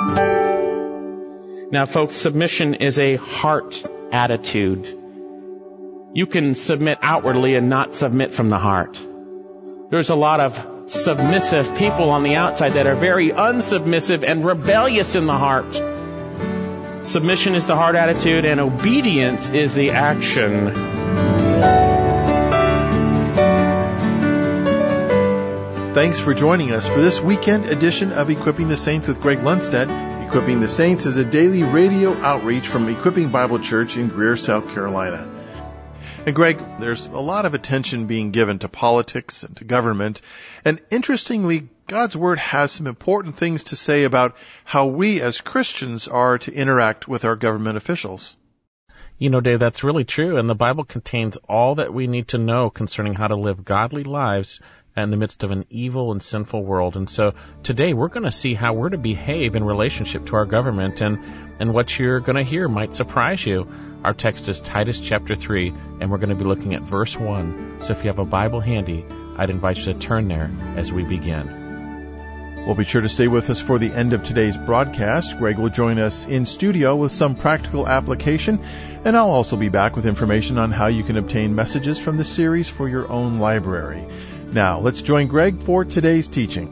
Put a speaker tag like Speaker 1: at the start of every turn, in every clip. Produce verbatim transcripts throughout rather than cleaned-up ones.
Speaker 1: Now, folks, submission is a heart attitude. You can submit outwardly and not submit from the heart. There's a lot of submissive people on the outside that are very unsubmissive and rebellious in the heart. Submission is the heart attitude, and obedience is the action.
Speaker 2: Thanks for joining us for this weekend edition of Equipping the Saints with Greg Lundstedt. Equipping the Saints is a daily radio outreach from Equipping Bible Church in Greer, South Carolina. And Greg, there's a lot of attention being given to politics and to government. And interestingly, God's Word has some important things to say about how we as Christians are to interact with our government officials.
Speaker 3: You know, Dave, that's really true. And the Bible contains all that we need to know concerning how to live godly lives in the midst of an evil and sinful world. And so today we're going to see how we're to behave in relationship to our government, and, and what you're going to hear might surprise you. Our text is Titus chapter three, and we're going to be looking at verse one. So if you have a Bible handy, I'd invite you to turn there as we begin.
Speaker 2: Well, be sure to stay with us for the end of today's broadcast. Greg will join us in studio with some practical application, and I'll also be back with information on how you can obtain messages from the series for your own library. Now, let's join Greg for today's teaching.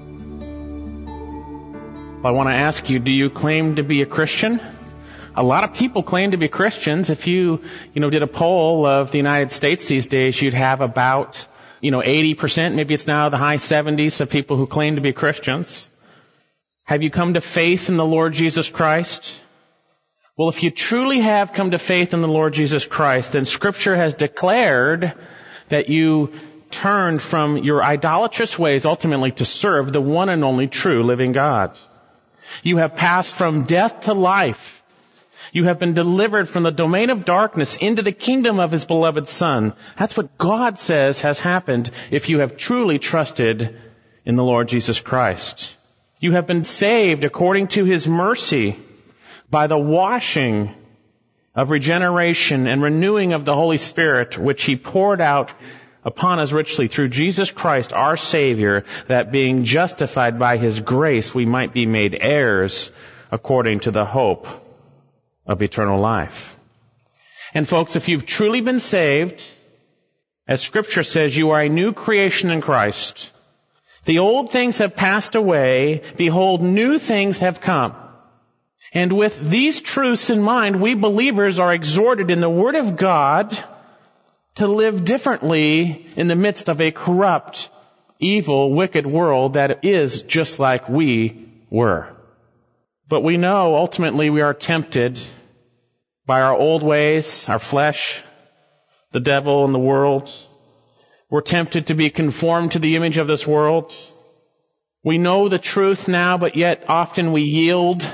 Speaker 1: I want to ask you, do you claim to be a Christian? A lot of people claim to be Christians. If you, you know, did a poll of the United States these days, you'd have about, you know, eighty percent, maybe it's now the high seventies of people who claim to be Christians. Have you come to faith in the Lord Jesus Christ? Well, if you truly have come to faith in the Lord Jesus Christ, then Scripture has declared that you turned from your idolatrous ways ultimately to serve the one and only true living God. You have passed from death to life. You have been delivered from the domain of darkness into the kingdom of His beloved Son. That's what God says has happened if you have truly trusted in the Lord Jesus Christ. You have been saved according to His mercy by the washing of regeneration and renewing of the Holy Spirit, which He poured out upon us richly through Jesus Christ, our Savior, that being justified by His grace, we might be made heirs according to the hope of eternal life. And folks, if you've truly been saved, as Scripture says, you are a new creation in Christ. The old things have passed away. Behold, new things have come. And with these truths in mind, we believers are exhorted in the Word of God to live differently in the midst of a corrupt, evil, wicked world that is just like we were. But we know ultimately we are tempted by our old ways, our flesh, the devil, and the world. We're tempted to be conformed to the image of this world. We know the truth now, but yet often we yield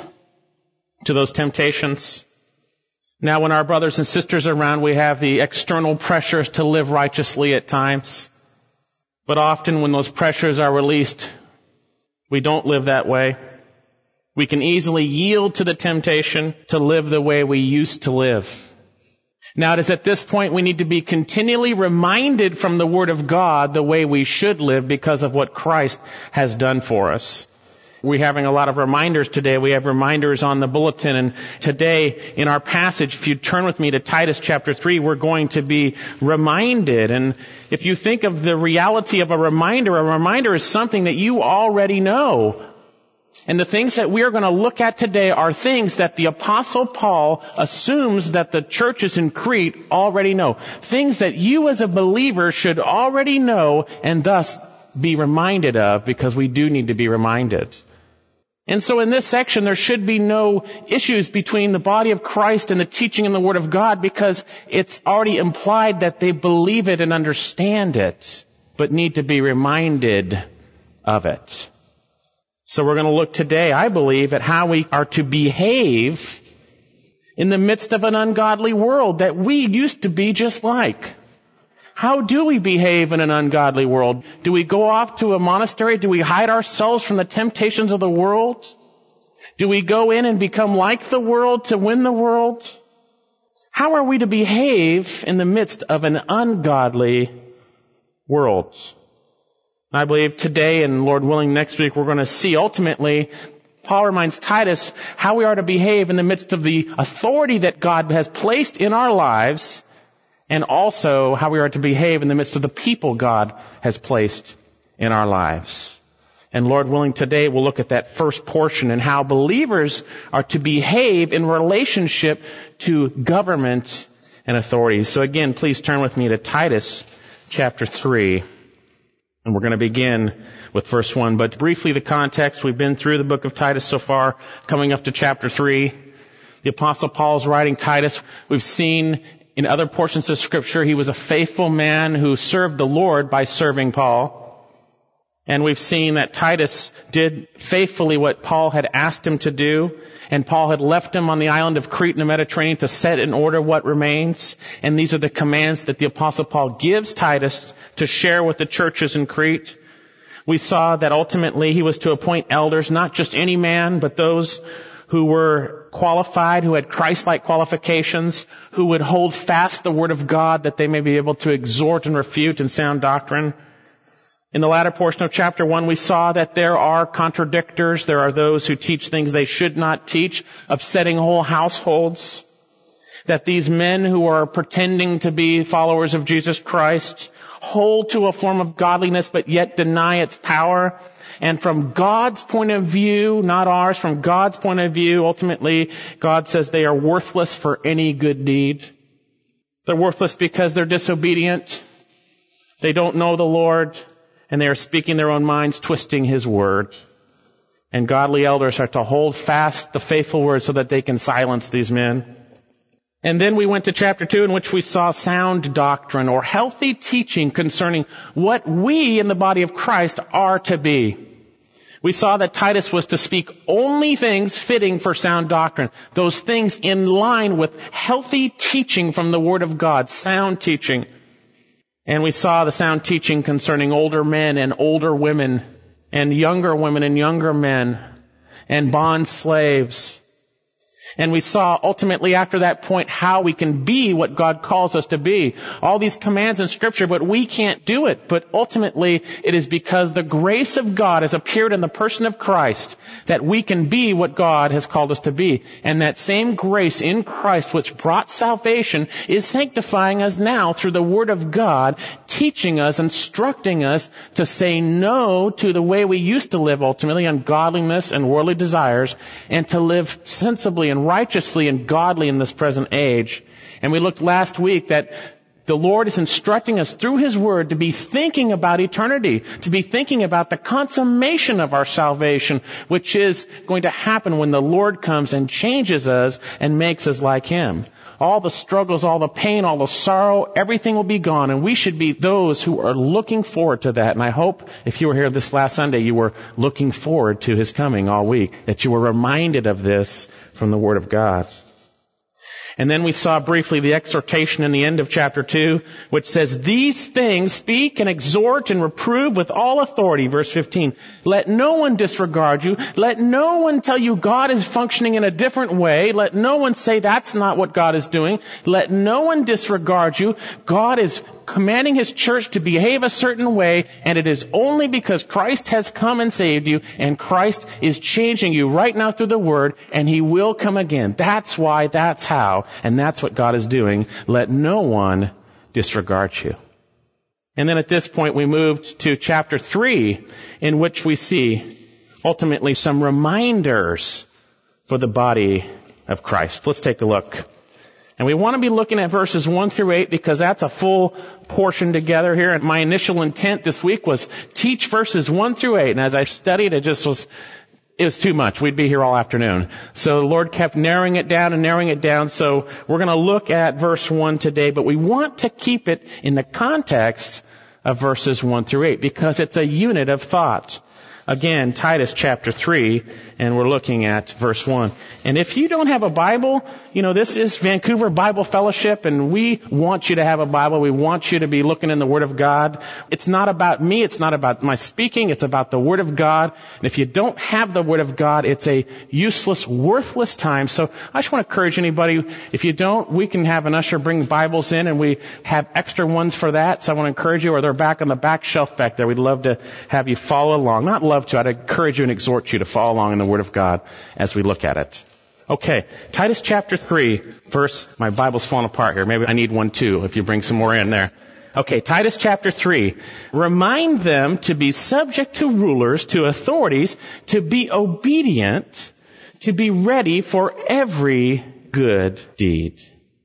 Speaker 1: to those temptations. Now, when our brothers and sisters are around, we have the external pressures to live righteously at times. But often when those pressures are released, we don't live that way. We can easily yield to the temptation to live the way we used to live. Now, it is at this point we need to be continually reminded from the Word of God the way we should live because of what Christ has done for us. We're having a lot of reminders today. We have reminders on the bulletin. And today, in our passage, if you turn with me to Titus chapter three, we're going to be reminded. And if you think of the reality of a reminder, a reminder is something that you already know. And the things that we are going to look at today are things that the Apostle Paul assumes that the churches in Crete already know. Things that you as a believer should already know and thus be reminded of, because we do need to be reminded. And so in this section, there should be no issues between the body of Christ and the teaching in the Word of God, because it's already implied that they believe it and understand it, but need to be reminded of it. So we're going to look today, I believe, at how we are to behave in the midst of an ungodly world that we used to be just like. How do we behave in an ungodly world? Do we go off to a monastery? Do we hide ourselves from the temptations of the world? Do we go in and become like the world to win the world? How are we to behave in the midst of an ungodly world? I believe today, and Lord willing next week, we're going to see ultimately Paul reminds Titus how we are to behave in the midst of the authority that God has placed in our lives, and also how we are to behave in the midst of the people God has placed in our lives. And Lord willing, today we'll look at that first portion and how believers are to behave in relationship to government and authorities. So again, please turn with me to Titus chapter three. And we're going to begin with verse one. But briefly, the context, we've been through the book of Titus so far, coming up to chapter three. The Apostle Paul is writing Titus. We've seen in other portions of Scripture, he was a faithful man who served the Lord by serving Paul. And we've seen that Titus did faithfully what Paul had asked him to do. And Paul had left him on the island of Crete in the Mediterranean to set in order what remains. And these are the commands that the Apostle Paul gives Titus to share with the churches in Crete. We saw that ultimately he was to appoint elders, not just any man, but those who were qualified, who had Christ-like qualifications, who would hold fast the Word of God that they may be able to exhort and refute in sound doctrine. In the latter portion of chapter one, we saw that there are contradictors. There are those who teach things they should not teach, upsetting whole households. That these men who are pretending to be followers of Jesus Christ hold to a form of godliness but yet deny its power. And from God's point of view, not ours, from God's point of view, ultimately, God says they are worthless for any good deed. They're worthless because they're disobedient. They don't know the Lord. And they are speaking their own minds, twisting His word. And godly elders are to hold fast the faithful word so that they can silence these men. And then we went to chapter two, in which we saw sound doctrine or healthy teaching concerning what we in the body of Christ are to be. We saw that Titus was to speak only things fitting for sound doctrine. Those things in line with healthy teaching from the Word of God, sound teaching. And we saw the sound teaching concerning older men and older women, and younger women and younger men, and bond slaves. And we saw ultimately after that point how we can be what God calls us to be. All these commands in Scripture, but we can't do it. But ultimately it is because the grace of God has appeared in the person of Christ that we can be what God has called us to be. And that same grace in Christ which brought salvation is sanctifying us now through the Word of God, teaching us, instructing us to say no to the way we used to live ultimately, ungodliness and worldly desires, and to live sensibly and righteously and godly in this present age. And we looked last week that the Lord is instructing us through His Word to be thinking about eternity, to be thinking about the consummation of our salvation, which is going to happen when the Lord comes and changes us and makes us like Him. All the struggles, all the pain, all the sorrow, everything will be gone. And we should be those who are looking forward to that. And I hope if you were here this last Sunday, you were looking forward to His coming all week, that you were reminded of this from the Word of God. And then we saw briefly the exhortation in the end of chapter two, which says, "These things speak and exhort and reprove with all authority." Verse fifteen. "Let no one disregard you. Let no one tell you God is functioning in a different way. Let no one say that's not what God is doing. Let no one disregard you. God is commanding His church to behave a certain way, and it is only because Christ has come and saved you, and Christ is changing you right now through the Word, and He will come again. That's why, that's how, and that's what God is doing. Let no one disregard you." And then at this point we moved to chapter three, in which we see ultimately some reminders for the body of Christ. Let's take a look. And we want to be looking at verses one through eight because that's a full portion together here. And my initial intent this week was teach verses one through eight. And as I studied, it just was, it was too much. We'd be here all afternoon. So the Lord kept narrowing it down and narrowing it down. So we're going to look at verse one today, but we want to keep it in the context of verses one through eight because it's a unit of thought. Again, Titus chapter three, and we're looking at verse one. And if you don't have a Bible, you know, this is Vancouver Bible Fellowship, and we want you to have a Bible. We want you to be looking in the Word of God. It's not about me. It's not about my speaking. It's about the Word of God. And if you don't have the Word of God, it's a useless, worthless time. So I just want to encourage anybody, if you don't, we can have an usher bring Bibles in, and we have extra ones for that. So I want to encourage you, or they're back on the back shelf back there. We'd love to have you follow along. Not love to. I'd encourage you and exhort you to follow along in the Word of God as we look at it. Okay, Titus chapter three, verse, my Bible's falling apart here. Maybe I need one too, if you bring some more in there. Okay, Titus chapter three. Remind them to be subject to rulers, to authorities, to be obedient, to be ready for every good deed.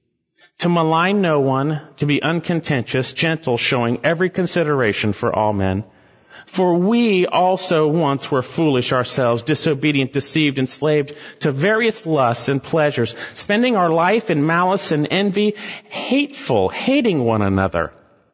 Speaker 1: To malign no one, to be uncontentious, gentle, showing every consideration for all men. For we also once were foolish ourselves, disobedient, deceived, enslaved to various lusts and pleasures, spending our life in malice and envy, hateful, hating one another.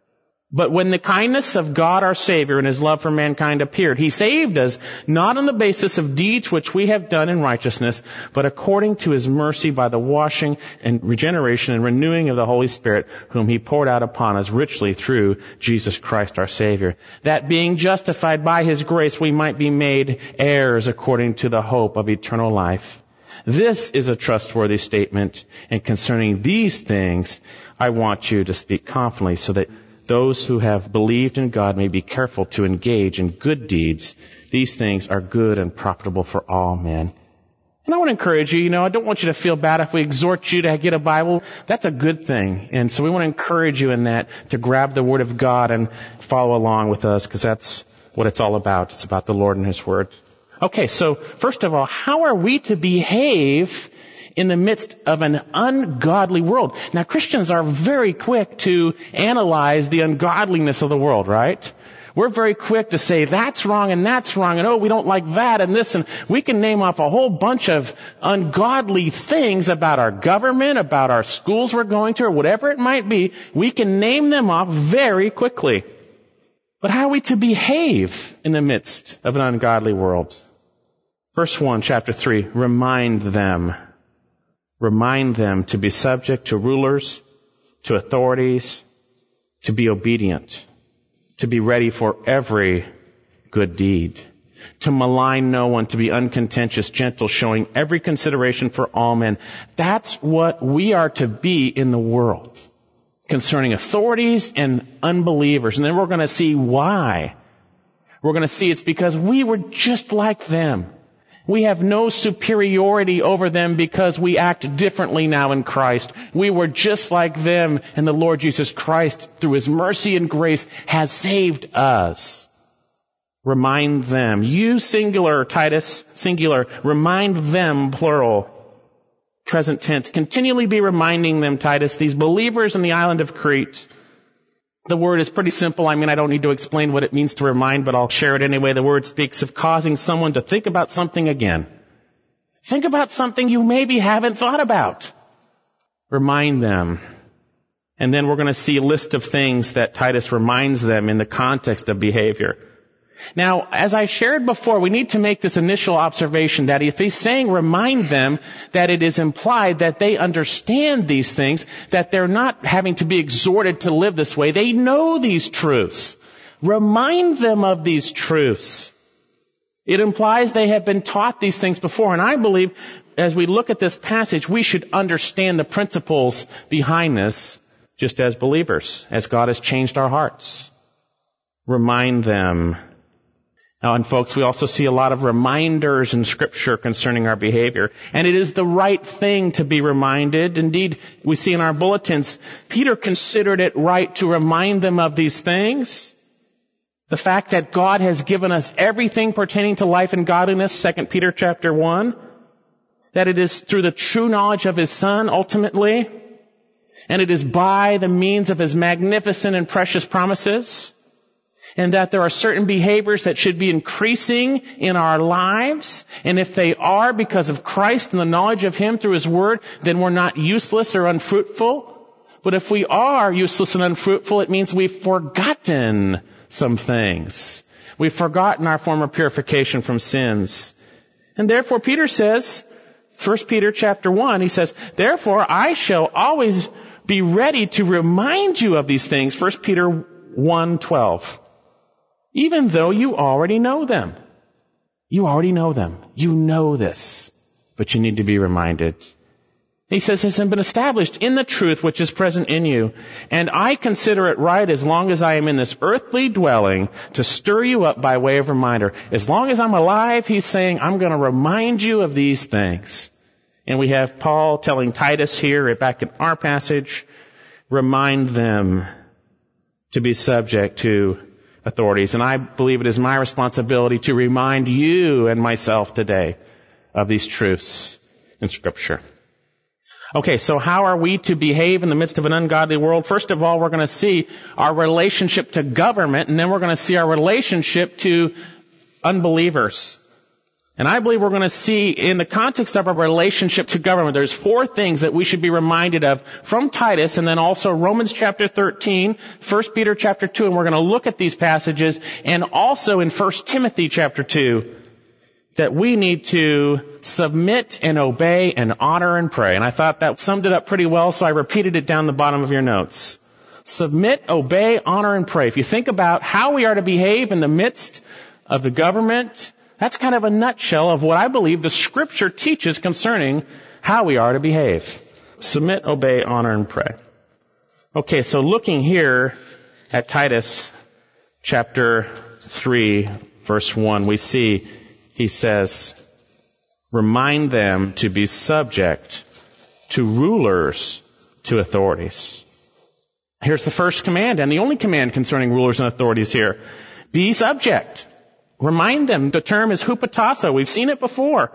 Speaker 1: But when the kindness of God our Savior and His love for mankind appeared, He saved us not on the basis of deeds which we have done in righteousness, but according to His mercy by the washing and regeneration and renewing of the Holy Spirit, whom He poured out upon us richly through Jesus Christ our Savior. That being justified by His grace, we might be made heirs according to the hope of eternal life. This is a trustworthy statement, and concerning these things, I want you to speak confidently so that those who have believed in God may be careful to engage in good deeds. These things are good and profitable for all men. And I want to encourage you, you know, I don't want you to feel bad if we exhort you to get a Bible. That's a good thing. And so we want to encourage you in that, to grab the Word of God and follow along with us, because that's what it's all about. It's about the Lord and His Word. Okay, so first of all, how are we to behave in the midst of an ungodly world? Now, Christians are very quick to analyze the ungodliness of the world, right? We're very quick to say that's wrong and that's wrong and oh, we don't like that and this, and we can name off a whole bunch of ungodly things about our government, about our schools we're going to, or whatever it might be. We can name them off very quickly. But how are we to behave in the midst of an ungodly world? Verse one, chapter three, remind them. Remind them to be subject to rulers, to authorities, to be obedient, to be ready for every good deed, to malign no one, to be uncontentious, gentle, showing every consideration for all men. That's what we are to be in the world concerning authorities and unbelievers. And then we're going to see why. We're going to see it's because we were just like them. We have no superiority over them because we act differently now in Christ. We were just like them, and the Lord Jesus Christ, through His mercy and grace, has saved us. Remind them. You, singular, Titus, singular. Remind them, plural. Present tense. Continually be reminding them, Titus, these believers in the island of Crete. The word is pretty simple. I mean, I don't need to explain what it means to remind, but I'll share it anyway. The word speaks of causing someone to think about something again. Think about something you maybe haven't thought about. Remind them. And then we're going to see a list of things that Titus reminds them in the context of behavior. Now, as I shared before, we need to make this initial observation that if he's saying remind them, that it is implied that they understand these things, that they're not having to be exhorted to live this way. They know these truths. Remind them of these truths. It implies they have been taught these things before. And I believe as we look at this passage, we should understand the principles behind this just as believers, as God has changed our hearts. Remind them. Now, and folks, we also see a lot of reminders in Scripture concerning our behavior. And it is the right thing to be reminded. Indeed, we see in our bulletins, Peter considered it right to remind them of these things. The fact that God has given us everything pertaining to life and godliness, Second Peter chapter one. That it is through the true knowledge of His Son, ultimately. And it is by the means of His magnificent and precious promises. And that there are certain behaviors that should be increasing in our lives. And if they are because of Christ and the knowledge of Him through His Word, then we're not useless or unfruitful. But if we are useless and unfruitful, it means we've forgotten some things. We've forgotten our former purification from sins. And therefore Peter says, First Peter chapter one, he says, therefore I shall always be ready to remind you of these things. First Peter one twelve. Even though you already know them. You already know them. You know this. But you need to be reminded. He says, has been established in the truth which is present in you. And I consider it right, as long as I am in this earthly dwelling, to stir you up by way of reminder. As long as I'm alive, he's saying, I'm going to remind you of these things. And we have Paul telling Titus here, back in our passage, remind them to be subject to authorities. And I believe it is my responsibility to remind you and myself today of these truths in Scripture. Okay, so how are we to behave in the midst of an ungodly world? First of all, we're going to see our relationship to government, and then we're going to see our relationship to unbelievers. And I believe we're going to see in the context of our relationship to government, there's four things that we should be reminded of from Titus, and then also Romans chapter thirteen, First Peter chapter two, and we're going to look at these passages, and also in First Timothy chapter two, that we need to submit and obey and honor and pray. And I thought that summed it up pretty well, so I repeated it down the bottom of your notes. Submit, obey, honor, and pray. If you think about how we are to behave in the midst of the government, that's kind of a nutshell of what I believe the Scripture teaches concerning how we are to behave. Submit, obey, honor, and pray. Okay, so looking here at Titus chapter three, verse one, we see he says, remind them to be subject to rulers, to authorities. Here's the first command and the only command concerning rulers and authorities here. Be subject. Remind them. The term is hupotasso. We've seen it before.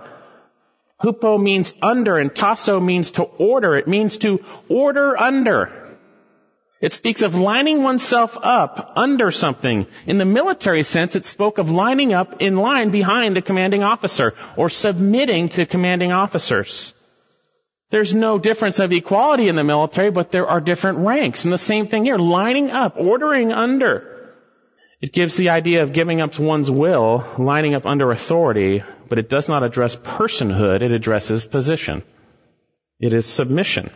Speaker 1: Hupo means under and tasso means to order. It means to order under. It speaks of lining oneself up under something. In the military sense, it spoke of lining up in line behind a commanding officer or submitting to commanding officers. There's no difference of equality in the military, but there are different ranks. And the same thing here, lining up, ordering under. It gives the idea of giving up one's will, lining up under authority, but it does not address personhood, it addresses position. It is submission.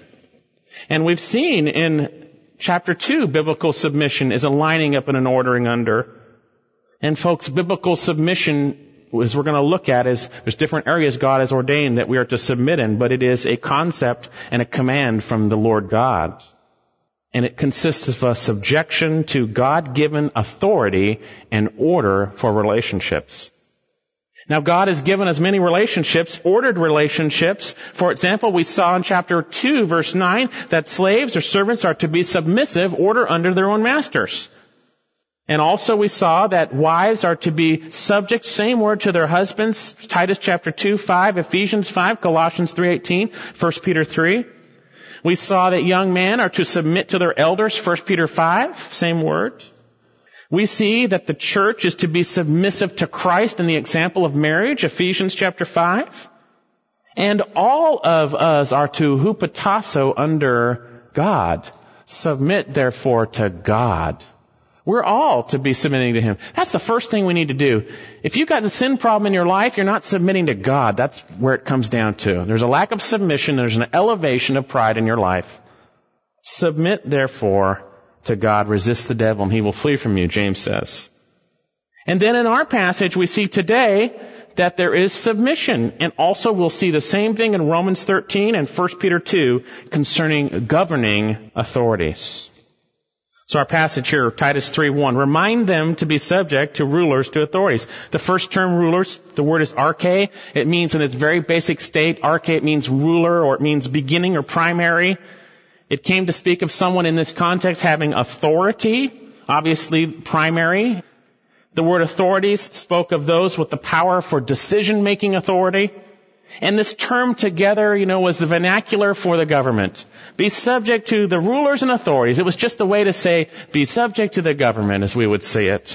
Speaker 1: And we've seen in Chapter two, biblical submission is a lining up and an ordering under. And folks, biblical submission, as we're going to look at, is there's different areas God has ordained that we are to submit in, but it is a concept and a command from the Lord God. And it consists of a subjection to God-given authority and order for relationships. Now, God has given us many relationships, ordered relationships. For example, we saw in chapter two, verse nine, that slaves or servants are to be submissive, order under their own masters. And also we saw that wives are to be subject, same word, to their husbands. Titus chapter two, five, Ephesians five, Colossians three eighteen, First Peter three. We saw that young men are to submit to their elders, First Peter five, same word. We see that the church is to be submissive to Christ in the example of marriage, Ephesians chapter five. And all of us are to hupotasso under God. Submit, therefore, to God. We're all to be submitting to Him. That's the first thing we need to do. If you've got a sin problem in your life, you're not submitting to God. That's where it comes down to. There's a lack of submission. There's an elevation of pride in your life. Submit, therefore, to God. Resist the devil and he will flee from you, James says. And then in our passage, we see today that there is submission. And also we'll see the same thing in Romans thirteen and First Peter two concerning governing authorities. So our passage here, Titus three one, remind them to be subject to rulers, to authorities. The first term, rulers, the word is arche. It means in its very basic state, arche, it means ruler, or it means beginning or primary. It came to speak of someone in this context having authority, obviously primary. The word authorities spoke of those with the power for decision-making authority. And this term together, you know, was the vernacular for the government. Be subject to the rulers and authorities. It was just a way to say, be subject to the government, as we would see it.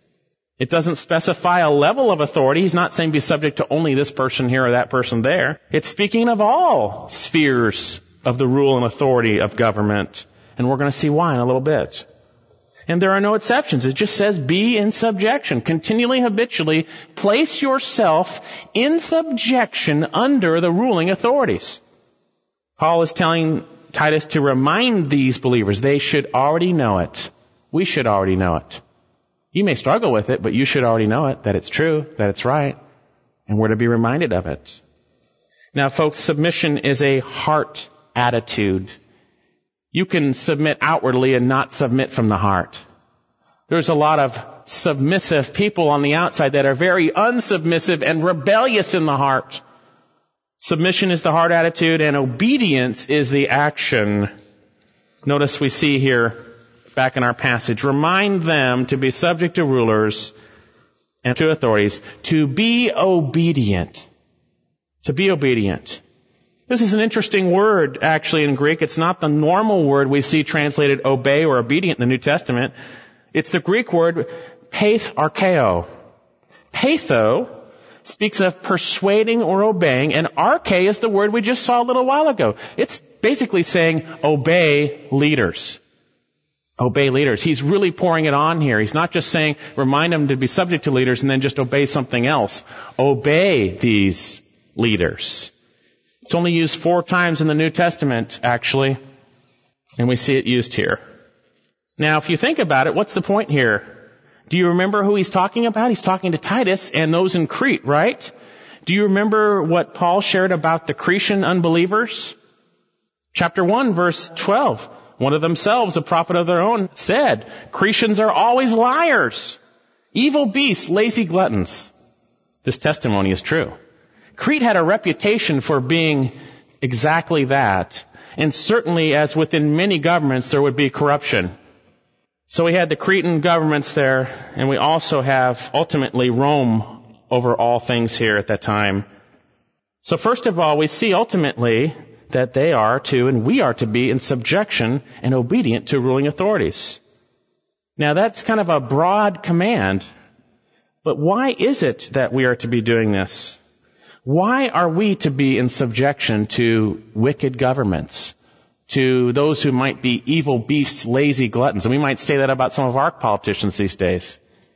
Speaker 1: It doesn't specify a level of authority. He's not saying be subject to only this person here or that person there. It's speaking of all spheres of the rule and authority of government. And we're going to see why in a little bit. And there are no exceptions. It just says be in subjection. Continually, habitually, place yourself in subjection under the ruling authorities. Paul is telling Titus to remind these believers they should already know it. We should already know it. You may struggle with it, but you should already know it, that it's true, that it's right, and we're to be reminded of it. Now, folks, submission is a heart attitude. You can submit outwardly and not submit from the heart. There's a lot of submissive people on the outside that are very unsubmissive and rebellious in the heart. Submission is the heart attitude, and obedience is the action. Notice we see here, back in our passage, remind them to be subject to rulers and to authorities, to be obedient. To be obedient. This is an interesting word, actually, in Greek. It's not the normal word we see translated obey or obedient in the New Testament. It's the Greek word paitharcheo. Paitho speaks of persuading or obeying, and arche is the word we just saw a little while ago. It's basically saying obey leaders. Obey leaders. He's really pouring it on here. He's not just saying remind them to be subject to leaders and then just obey something else. Obey these leaders. It's only used four times in the New Testament, actually, and we see it used here. Now, if you think about it, what's the point here? Do you remember who he's talking about? He's talking to Titus and those in Crete, right? Do you remember what Paul shared about the Cretan unbelievers? Chapter one, verse twelve. One of themselves, a prophet of their own, said, Cretans are always liars, evil beasts, lazy gluttons. This testimony is true. Crete had a reputation for being exactly that. And certainly, as within many governments, there would be corruption. So we had the Cretan governments there, and we also have, ultimately, Rome over all things here at that time. So first of all, we see ultimately that they are to, and we are to be, in subjection and obedient to ruling authorities. Now that's kind of a broad command, but why is it that we are to be doing this? Why are we to be in subjection to wicked governments, to those who might be evil beasts, lazy gluttons? And we might say that about some of our politicians these days.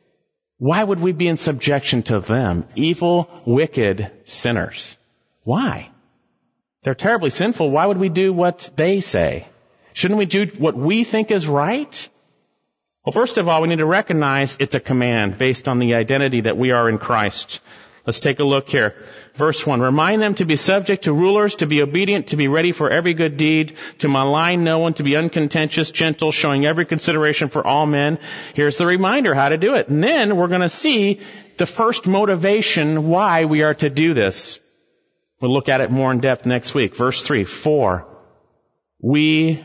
Speaker 1: Why would we be in subjection to them? Evil, wicked sinners. Why? They're terribly sinful. Why would we do what they say? Shouldn't we do what we think is right? Well, first of all, we need to recognize it's a command based on the identity that we are in Christ. Let's take a look here. Verse one, remind them to be subject to rulers, to be obedient, to be ready for every good deed, to malign no one, to be uncontentious, gentle, showing every consideration for all men. Here's the reminder how to do it. And then we're going to see the first motivation why we are to do this. We'll look at it more in depth next week. Verse three, for we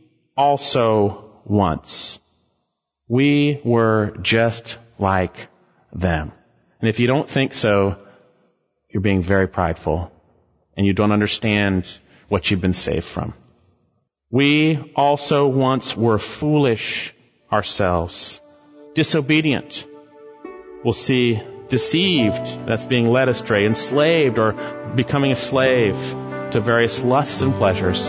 Speaker 1: also once, we were just like them. And if you don't think so, you're being very prideful and you don't understand what you've been saved from. We also once were foolish ourselves, disobedient. We'll see deceived, that's being led astray, enslaved or becoming a slave to various lusts and pleasures.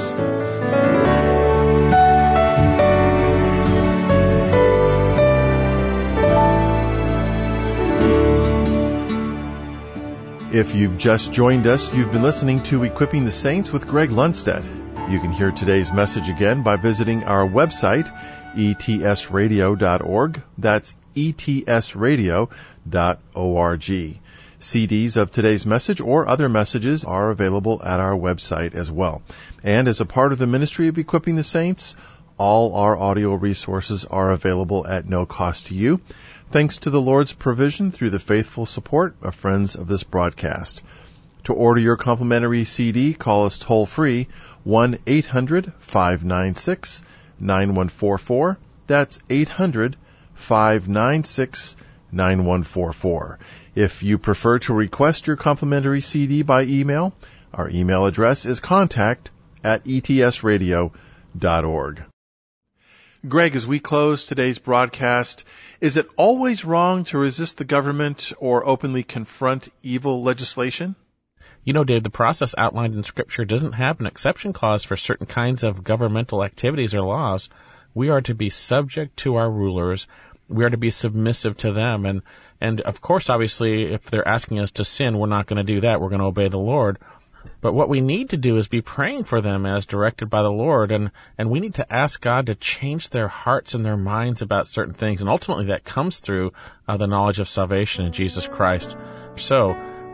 Speaker 2: If you've just joined us, you've been listening to Equipping the Saints with Greg Lundstedt. You can hear today's message again by visiting our website, e t s radio dot org. That's e t s radio dot org. C Ds of today's message or other messages are available at our website as well. And as a part of the ministry of Equipping the Saints, all our audio resources are available at no cost to you, thanks to the Lord's provision through the faithful support of friends of this broadcast. To order your complimentary C D, call us toll-free, one eight hundred five nine six nine one four four. That's eight hundred five nine six nine one four four. If you prefer to request your complimentary C D by email, our email address is contact at e t s radio dot org. Greg, as we close today's broadcast, is it always wrong to resist the government or openly confront evil legislation?
Speaker 3: You know, Dave, the process outlined in Scripture doesn't have an exception clause for certain kinds of governmental activities or laws. We are to be subject to our rulers. We are to be submissive to them. And, and of course, obviously, if they're asking us to sin, we're not going to do that. We're going to obey the Lord. But what we need to do is be praying for them as directed by the Lord, and, and we need to ask God to change their hearts and their minds about certain things, and ultimately that comes through uh, the knowledge of salvation in Jesus Christ. So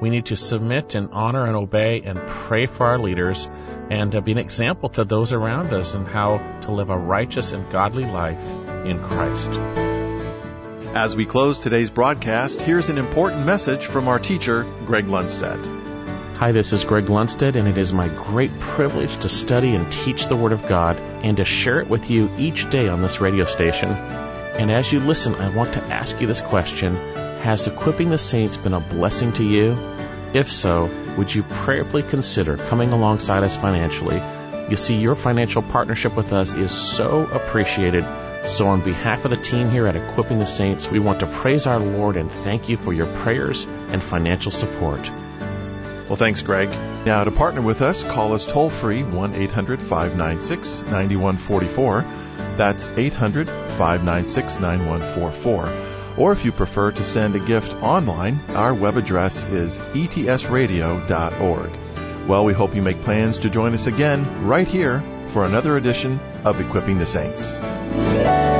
Speaker 3: We need to submit and honor and obey and pray for our leaders and uh, be an example to those around us in how to live a righteous and godly life in Christ.
Speaker 2: As we close today's broadcast, here's an important message from our teacher, Greg Lundstedt.
Speaker 1: Hi, this is Greg Lundstedt, and it is my great privilege to study and teach the Word of God and to share it with you each day on this radio station. And as you listen, I want to ask you this question: has Equipping the Saints been a blessing to you? If so, would you prayerfully consider coming alongside us financially? You see, your financial partnership with us is so appreciated. So on behalf of the team here at Equipping the Saints, we want to praise our Lord and thank you for your prayers and financial support.
Speaker 2: Well, thanks, Greg. Now, to partner with us, call us toll-free, one eight hundred five nine six nine one four four. That's eight hundred five nine six nine one four four. Or if you prefer to send a gift online, our web address is e t s radio dot org. Well, we hope you make plans to join us again right here for another edition of Equipping the Saints.